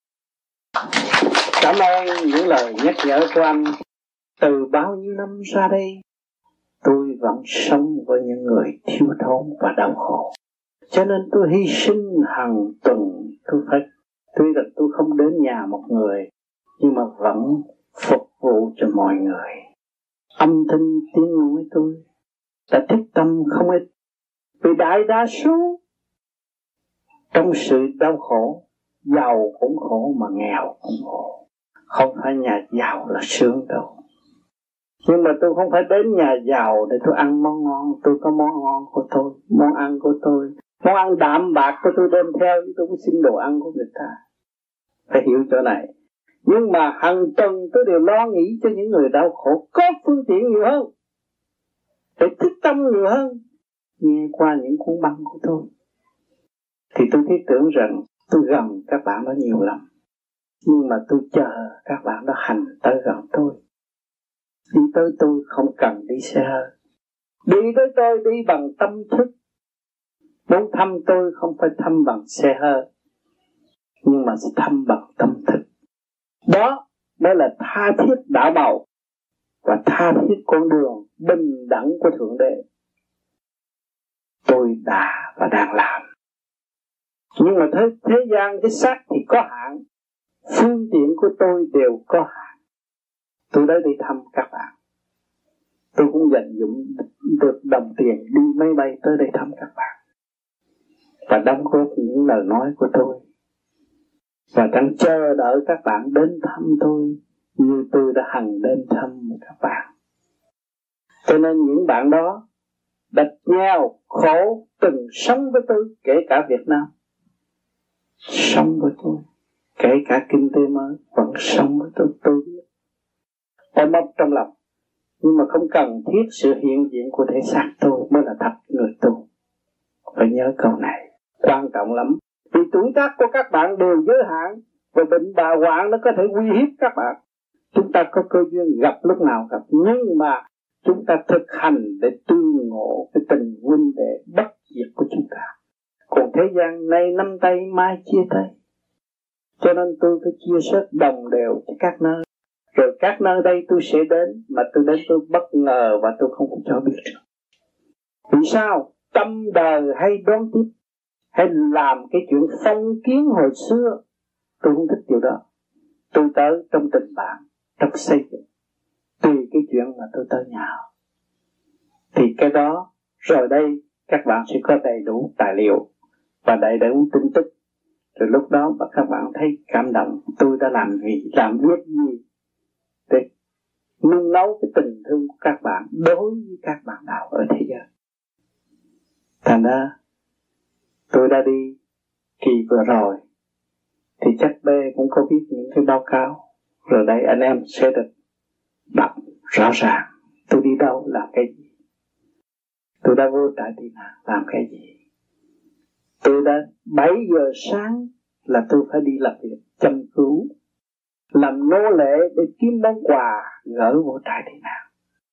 Cảm ơn những lời nhắc nhở của anh. Từ bao nhiêu năm ra đây, tôi vẫn sống với những người thiếu thốn và đau khổ. Cho nên tôi hy sinh hàng tuần. Tuy rằng tôi không đến nhà một người, nhưng mà vẫn phục vụ cho mọi người. Âm thanh tiếng nói tôi đã thích tâm không ít. Vì đại đa số trong sự đau khổ, giàu cũng khổ mà nghèo cũng khổ. Không phải nhà giàu là sướng đâu. Nhưng mà tôi không phải đến nhà giàu để tôi ăn món ngon. Tôi có món ngon của tôi, món ăn của tôi, món ăn đạm bạc của tôi đem theo, chứ tôi không xin đồ ăn của người ta. Phải hiểu chỗ này. Nhưng mà hàng tuần tôi đều lo nghĩ cho những người đau khổ, có phương tiện nhiều hơn, để thích tâm nhiều hơn. Nghe qua những cuốn băng của tôi thì tôi thấy tưởng rằng tôi gần các bạn đó nhiều lắm. Nhưng mà tôi chờ các bạn đó hành tới gần tôi. Đi tới tôi không cần đi xe hơi. Đi tới tôi đi bằng tâm thức. Muốn thăm tôi không phải thăm bằng xe hơi, nhưng mà thăm bằng tâm thức. Đó mới là tha thiết đạo màu và tha thiết con đường bình đẳng của Thượng Đế. Tôi đã và đang làm. Nhưng mà thế gian cái xác thì có hạn, phương tiện của tôi đều có hạn. Tôi đến đi thăm các bạn, tôi cũng dành dụng được đồng tiền đi máy bay tới đây thăm các bạn và đóng góp những lời nói của tôi, và đang chờ đợi các bạn đến thăm tôi như tôi đã hằng đến thăm các bạn. Cho nên những bạn đó đã nghèo khổ từng sống với tôi, kể cả Việt Nam sống với tôi, kể cả kinh tế mới vẫn sống với tôi biết ôm ấp trong lòng. Nhưng mà không cần thiết sự hiện diện của thể xác tôi mới là thật người tu. Phải nhớ câu này quan trọng lắm, vì tuổi tác của các bạn đều giới hạn và bệnh bạ hoạn nó có thể uy hiếp các bạn. Chúng ta có cơ duyên gặp lúc nào gặp, nhưng mà chúng ta thực hành để tương ngộ cái tình huynh đệ bất diệt của chúng ta. Còn thế gian nay nắm tay mai chia tay, cho nên tôi phải chia sớt đồng đều cho các nơi. Rồi các nơi đây tôi sẽ đến, mà tôi đến tôi bất ngờ và tôi không có cho biết được. Vì sao? Tâm đời hay đón tiếp, hay làm cái chuyện phong kiến hồi xưa. Tôi không thích điều đó. Tôi tới trong tình bạn, trong xây dựng, tùy cái chuyện mà tôi tới nhà. Thì cái đó rồi đây các bạn sẽ có đầy đủ tài liệu và đầy đủ tin tức. Rồi lúc đó mà các bạn thấy cảm động, tôi đã làm việc gì để nung nấu cái tình thương của các bạn đối với các bạn đạo ở thế giới. Thành ra tôi đã đi kỳ vừa rồi thì chắc B cũng có biết những cái báo cáo. Rồi đây anh em sẽ được đọc rõ ràng tôi đi đâu làm cái gì, tôi đã vô trại tị nạn làm cái gì. Tôi đã 7 giờ sáng là tôi phải đi làm việc chăm cứu, làm nô lệ để kiếm món quà gửi vô trại tị nạn.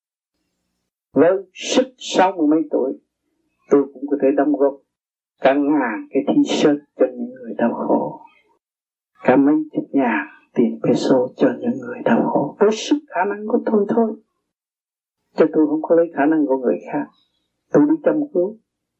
Với sức 60 mấy tuổi, tôi cũng có thể đóng góp cả ngàn cái t-shirt cho những người đau khổ, cả mấy chục ngàn tiền peso cho những người đau khổ, với sức khả năng của tôi thôi. Chứ tôi không có lấy khả năng của người khác. Tôi đi chăm cứu,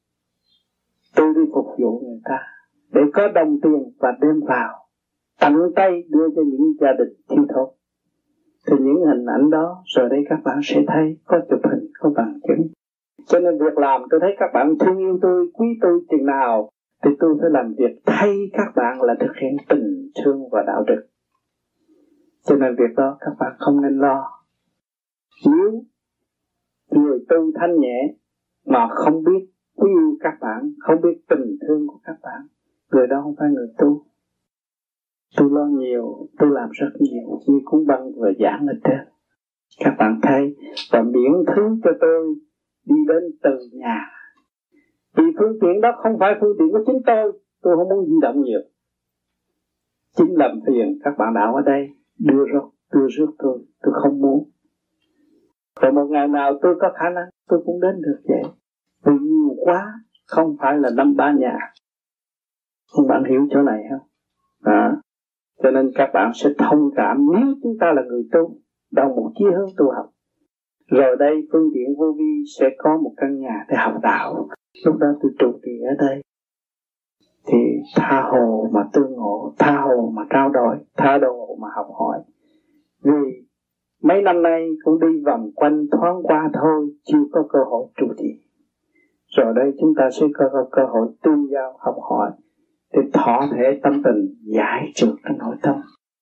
tôi đi phục vụ người ta để có đồng tiền và đem vào tận tay đưa cho những gia đình thiếu thốn. Thì những hình ảnh đó rồi đây các bạn sẽ thấy, có chụp hình, có bằng chứng. Cho nên việc làm tôi thấy các bạn thương yêu tôi, quý tôi chừng nào thì tôi phải làm việc thay các bạn là thực hiện tình thương và đạo đức. Cho nên việc đó các bạn không nên lo. Nếu người tu thanh nhẹ mà không biết quý yêu các bạn, không biết tình thương của các bạn, người đó không phải người tu. Tôi lo nhiều, tôi làm rất nhiều, như cũng băng vừa giảng ở trên. Các bạn thấy, và miễn thứ cho tôi đi đến từ nhà. Vì phương tiện đó không phải phương tiện của chính tôi không muốn di động nhiều. Chính làm phiền các bạn đạo ở đây đưa rước tôi không muốn. Rồi một ngày nào tôi có khả năng tôi cũng đến được vậy. Vì nhiều quá, không phải là 5-3 nhà. Các bạn hiểu chỗ này không? Cho nên các bạn sẽ thông cảm nếu chúng ta là người tu, đồng một chí hướng tu học. Rồi đây phương tiện vô vi sẽ có một căn nhà để học đạo. Lúc đó tôi trụ trì ở đây. Thì tha hồ mà tương ngộ, tha hồ mà trao đổi, tha hồ mà học hỏi. Vì mấy năm nay cũng đi vòng quanh thoáng qua thôi, chưa có cơ hội trụ trì. Rồi đây chúng ta sẽ có cơ hội tương giao học hỏi để thọ thể tâm tình giải trượt trong nội tâm.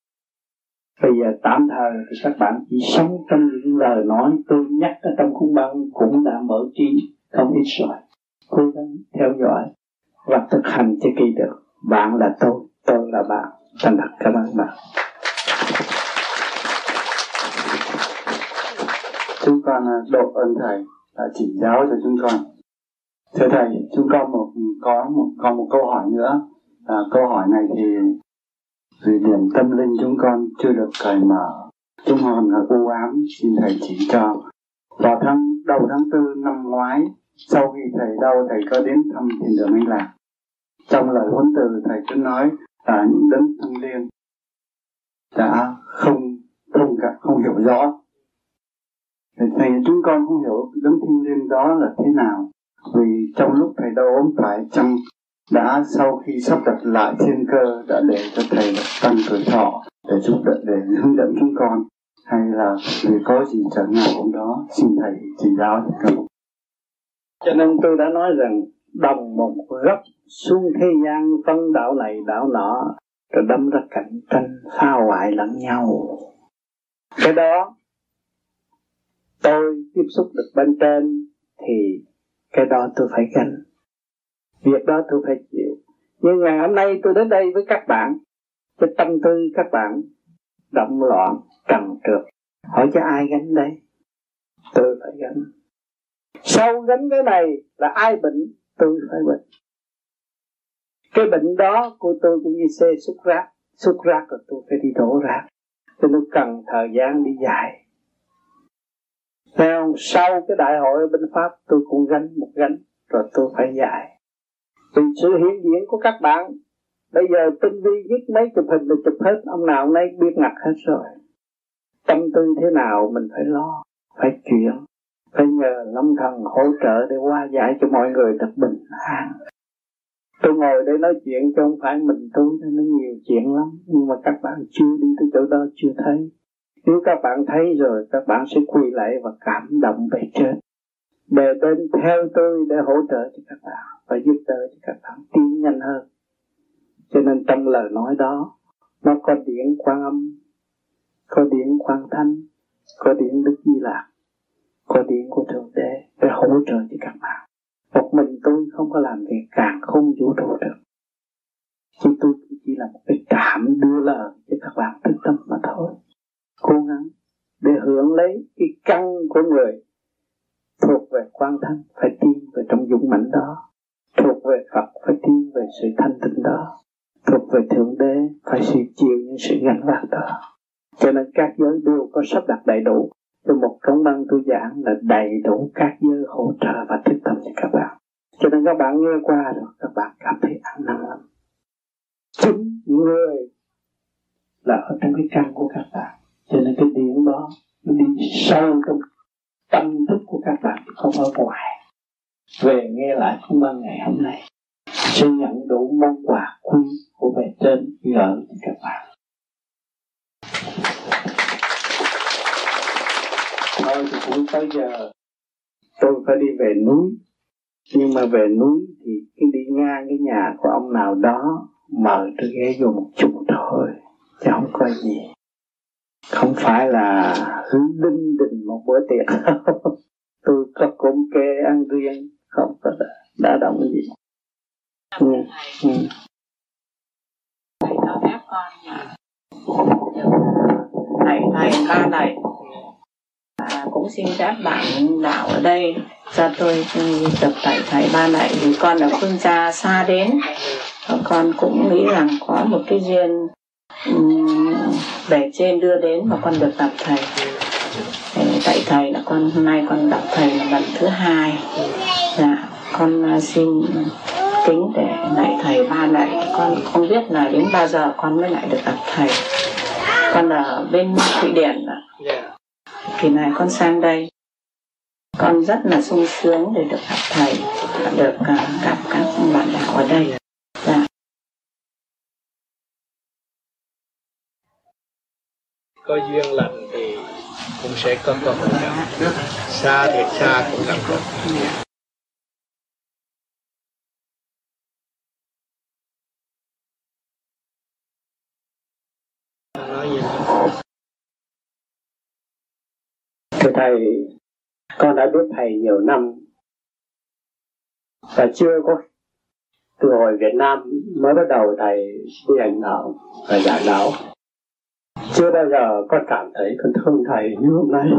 Bây giờ tạm thời thì các bạn chỉ sống trong những lời nói tôi nhắc ở trong cuốn băng cũng đã mở trí không ít rồi. Cố gắng theo dõi và thực hành cho kỳ được. Bạn là tôi là bạn. Thành thật cảm ơn bạn. Chúng con độ ơn Thầy đã chỉ giáo cho chúng con. Thưa Thầy, chúng con có một câu hỏi nữa. Câu hỏi này thì vì điểm tâm linh chúng con chưa được cởi mở, chúng con là u ám, xin Thầy chỉ cho. Vào đầu tháng 4 năm ngoái, sau khi Thầy đau, Thầy có đến thăm Thiền đường Anh Lạc. Trong lời huấn từ Thầy cứ nói là những đấng thanh liêng đã không hiểu rõ. Thầy chúng con không hiểu đấng thanh liêng đó là thế nào. Vì trong lúc Thầy đau ốm phải chăng đã sau khi sắp đặt lại thiên cơ đã để cho Thầy tăng tuổi thọ để hướng dẫn chúng con, hay là vì có gì trở ngại cũng đó, xin Thầy chỉ giáo cho con. Cho nên tôi đã nói rằng đồng một góc xuống thế gian phân đạo này đạo nọ, rồi đâm ra cạnh tranh phá hoại lẫn nhau. Cái đó tôi tiếp xúc được bên trên thì cái đó tôi phải gánh, việc đó tôi phải chịu. Nhưng ngày hôm nay tôi đến đây với các bạn, cái tâm tư các bạn động loạn, trần trượt, hỏi cho ai gánh đây? Tôi phải gánh. Sau gánh cái này là ai bệnh? Tôi phải bệnh. Cái bệnh đó của tôi cũng như xe xúc rác rồi tôi phải đi đổ rác, cho nên cần thời gian đi dài. Theo sau cái đại hội ở bên Pháp tôi cũng gánh một gánh rồi tôi phải dạy. Vì sự hiện diện của các bạn bây giờ tinh vi nhất, mấy chụp hình là chụp hết, ông nào ông nấy biết ngặt hết rồi. Tâm tư thế nào mình phải lo, phải chuyển, phải nhờ lâm thần hỗ trợ để hóa giải cho mọi người được bình an. Tôi ngồi đây nói chuyện chứ không phải mình tôi, nó nhiều chuyện lắm, nhưng mà các bạn chưa đi tới chỗ đó, chưa thấy. Nếu các bạn thấy rồi, các bạn sẽ quỳ lại và cảm động về trên, để đến theo tôi để hỗ trợ cho các bạn và giúp đỡ cho các bạn tiến nhanh hơn. Cho nên trong lời nói đó, nó có điển Quan Âm, có điển Quan Thanh, có điển Đức Di Lạc, có điển của Thượng Đế để hỗ trợ cho các bạn. Một mình tôi không có làm việc càng không vũ trụ được, chứ tôi chỉ là một cái trạm đưa lời cho các bạn thức tâm mà thôi. Cố gắng để hưởng lấy cái căn của người thuộc về Quan Thanh, phải tiến về trong dũng mãnh đó. Thuộc về Phật phải tiến về sự thanh tịnh đó. Thuộc về Thượng Đế phải chịu những sự gánh vác đó. Cho nên các giới đều có sắp đặt đầy đủ. Cho một công năng tôi giảng là đầy đủ các giới hỗ trợ và thức tâm cho các bạn. Cho nên các bạn nghe qua rồi các bạn cảm thấy an năng lắm. Chính người là ở trong cái căn của các bạn. Cho nên cái điểm đó nó đi sâu trong tâm thức của các bạn, không ở ngoài. Về nghe lại không ban ngày hôm nay sẽ nhận đủ món quà quý của bề trên gửi cho các bạn. Thôi thì cũng tới giờ tôi phải đi về núi, nhưng mà về núi thì cái đi ngang cái nhà của ông nào đó mời tôi ghé vô một chút thôi, chứ không có gì. Không phải là linh đình một bữa tiệc. Tôi có cũng kê ăn riêng, không có đã động gì. Thầy cho phép con thầy ba này cũng xin phép bạn đạo ở đây cho tôi tập tại thầy ba này, vì con ở phương xa xa đến, con cũng nghĩ rằng có một cái duyên bề trên đưa đến mà con được tập thầy. Tại thầy là con hôm nay con đọc thầy là lần thứ 2. Dạ, con xin kính để lại thầy ba lại. Con không biết là đến bao giờ con mới lại được gặp thầy. Con ở bên Thụy Điển ạ. Kỳ này con sang đây, con rất là sung sướng để được gặp thầy và được gặp các bạn đạo ở đây. Dạ. Có duyên lành thì cũng sẽ có cơ hội gặp, xa thì xa cũng gặp được. Nói gì nữa? Thưa thầy, con đã biết thầy nhiều năm và chưa có, từ hồi Việt Nam mới bắt đầu thầy đi hành đạo và giảng đạo, chưa bao giờ con cảm thấy con thương thầy như hôm nay.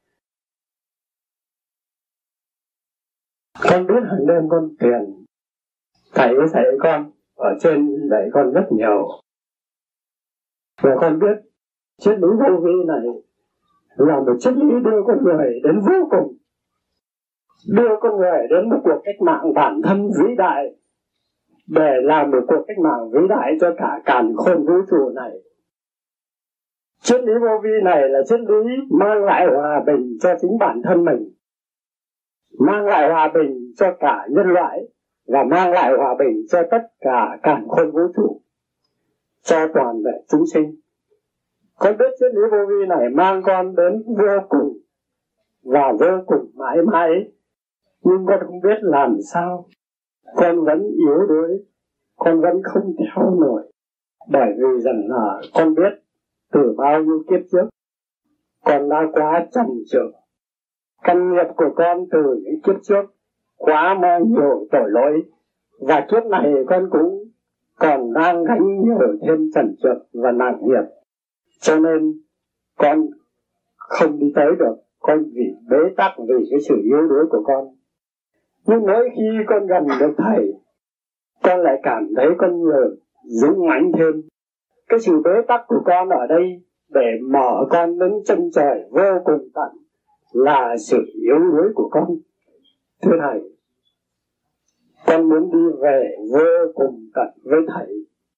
Con biết hàng đêm con tiền thầy với thầy con ở trên dạy con rất nhiều, và con biết triết lý vô vi này là một triết lý đưa con người đến vô cùng, đưa con người đến một cuộc cách mạng bản thân vĩ đại, để làm một cuộc cách mạng vĩ đại cho cả càn khôn vũ trụ này. Triết lý vô vi này là triết lý mang lại hòa bình cho chính bản thân mình, mang lại hòa bình cho cả nhân loại, và mang lại hòa bình cho tất cả càn khôn vũ trụ, cho toàn thể chúng sinh. Con biết triết lý vô vi này mang con đến vô cùng và vô cùng mãi mãi, nhưng con không biết làm sao. Con vẫn yếu đuối, con vẫn không theo nổi, bởi vì rằng là con biết từ bao nhiêu kiếp trước con đã quá trầm trượng. Căn nghiệp của con từ những kiếp trước quá mà nhiều tội lỗi, và kiếp này con cũng còn đang gánh nhiều thêm trần trượt và nặng nghiệp, cho nên con không đi tới được. Con vì bế tắc, vì cái sự yếu đuối của con. Nhưng mỗi khi con gần được thầy, con lại cảm thấy con nhiều dũng mãnh thêm. Cái sự bế tắc của con ở đây để mở con đến chân trời vô cùng tận là sự yếu đuối của con. Thưa thầy, con muốn đi về vô cùng tận với thầy.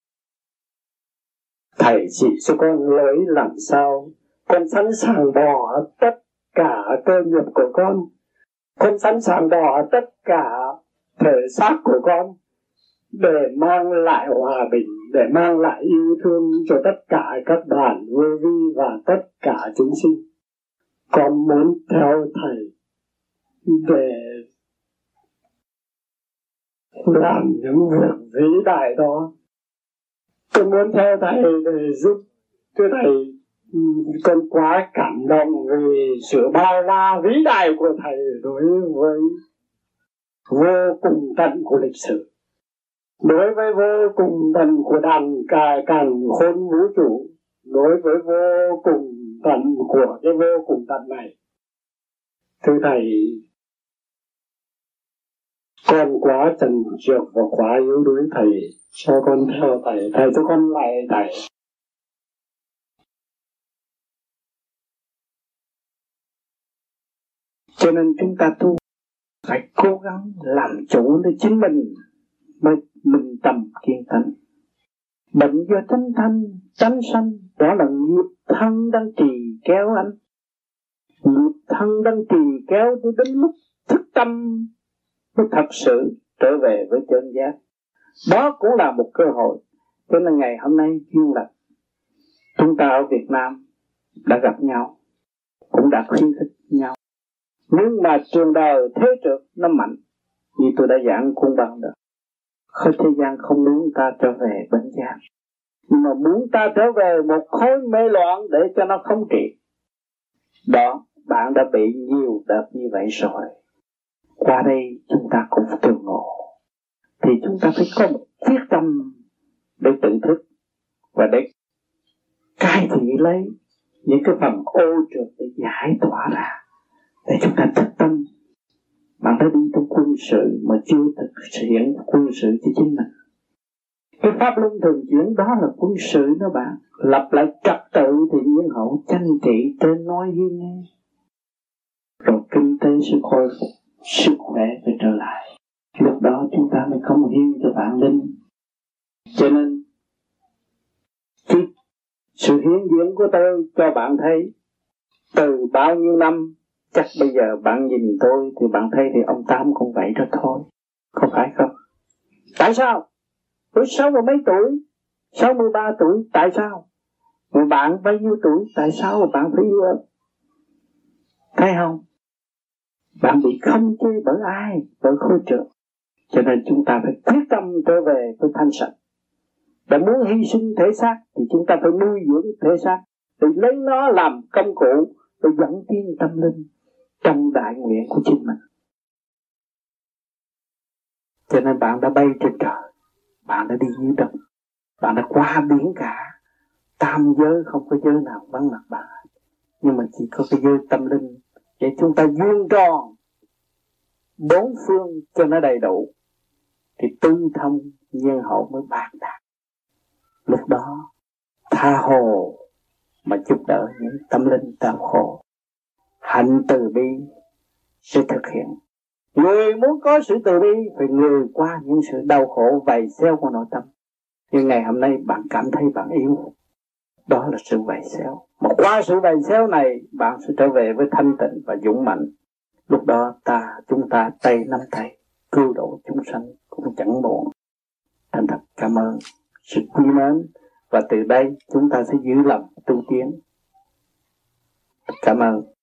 Thầy chỉ cho con lối làm sao. Con sẵn sàng bỏ tất cả cơ nghiệp của con. Con sẵn sàng bỏ tất cả thể xác của con để mang lại hòa bình, để mang lại yêu thương cho tất cả các bạn vô vi và tất cả chúng sinh. Con muốn theo thầy để làm những việc vĩ đại đó. Con muốn theo thầy để giúp. Thưa thầy, con quá cảm động vì sự bao la vĩ đại của thầy đối với vô cùng tận của lịch sử, đối với vô cùng tận của càn khôn vũ trụ, đối với vô cùng tận của cái vô cùng tận này. Thưa thầy, con quá trần trượt và quá yếu đuối thầy, cho con theo thầy, thầy cho con lại thầy. Cho nên chúng ta tu phải cố gắng làm chủ để chính mình mới minh tâm kiên tánh. Bệnh do tánh sanh, đó là nghiệp thân đang trì kéo anh. Nghiệp thân đang trì kéo cho đến lúc thức tâm mới thật sự trở về với chân giác. Đó cũng là một cơ hội. Cho nên ngày hôm nay duyên lành, chúng ta ở Việt Nam đã gặp nhau, cũng đã khuyến khích nhau. Nhưng mà trường đời thế trượt nó mạnh, như tôi đã giảng cung bằng được. Khối thế gian không muốn ta trở về bên giác, nhưng mà muốn ta trở về một khối mê loạn để cho nó không trị. Đó, bạn đã bị nhiều đợt như vậy rồi. Qua đây chúng ta cũng tương ngộ, thì chúng ta phải có một quyết tâm để tự thức và để cai trị lấy những cái phần ô trượt để giải tỏa ra, để chúng ta thức tâm. Bạn đã đi trong quân sự mà chưa thực hiện quân sự cho chính mình. Cái pháp luân thường chuyển đó là quân sự đó bạn. Lập lại trật tự thì nhiên hậu tranh trị trên nói với nghe. Rồi kinh tế sẽ khôi phục, sức khỏe phải trở lại. Lúc đó chúng ta mới không hiến cho bạn linh. Cho nên sự hiến diễn của tôi cho bạn thấy từ bao nhiêu năm, chắc bây giờ bạn nhìn tôi thì bạn thấy thì ông Tám cũng vậy đó thôi, không phải không? Tại sao? Tôi 60 mấy tuổi, 63 tuổi, tại sao? Mà bạn bao nhiêu tuổi, tại sao mà bạn phải yêu? Thấy không? Bạn bị không chế bởi ai? Bởi khối trượt. Cho nên chúng ta phải quyết tâm trở về với thanh sạch. Để muốn hy sinh thể xác thì chúng ta phải nuôi dưỡng thể xác, để lấy nó làm công cụ để dẫn tiến tâm linh trong đại nguyện của chính mình. Cho nên bạn đã bay trên trời, bạn đã đi dưới đất, bạn đã qua biển cả. Tam giới không có giới nào vắng mặt bạn, nhưng mà chỉ có cái giới tâm linh để chúng ta vuông tròn bốn phương cho nó đầy đủ, thì tư thông nhiên hậu mới bạc đạt. Lúc đó tha hồ mà giúp đỡ những tâm linh đau khổ, hạnh từ bi sẽ thực hiện. Người muốn có sự từ bi phải người qua những sự đau khổ vầy xéo của nội tâm. Nhưng ngày hôm nay bạn cảm thấy bạn yếu, đó là sự vầy xéo. Mà qua sự vầy xéo này bạn sẽ trở về với thanh tịnh và dũng mạnh. Lúc đó chúng ta tay nắm tay cứu độ chúng sanh cũng chẳng muộn. Thành thật cảm ơn sự quý mến, và từ đây chúng ta sẽ giữ lòng tu tiến. Cảm ơn.